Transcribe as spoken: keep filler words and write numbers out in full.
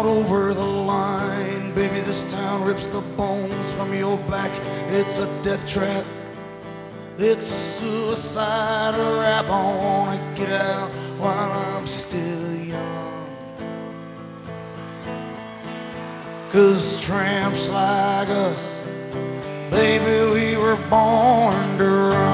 out over the line. Baby, this town rips the bones from your back. It's a death trap, it's a suicide rap. I wanna get out while I'm still young, 'cause tramps like us, baby, we were born to run.